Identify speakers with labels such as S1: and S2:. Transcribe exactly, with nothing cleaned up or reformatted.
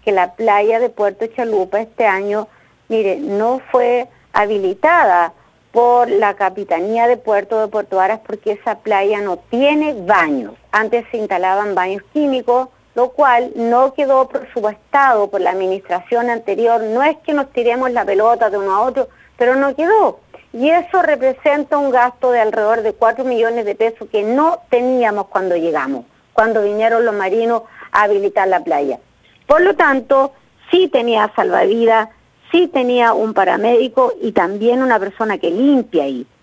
S1: que la playa de Puerto Chalupa este año, mire, no fue habilitada por la Capitanía de Puerto de Puerto Varas porque esa playa no tiene baños. Antes se instalaban baños químicos, lo cual no quedó presupuestado por la administración anterior. No es que nos tiremos la pelota de uno a otro, pero no quedó. Y eso representa un gasto de alrededor de cuatro millones de pesos que no teníamos cuando llegamos, cuando vinieron los marinos a habilitar la playa. Por lo tanto, sí tenía salvavidas, sí tenía un paramédico y también una persona que limpia ahí.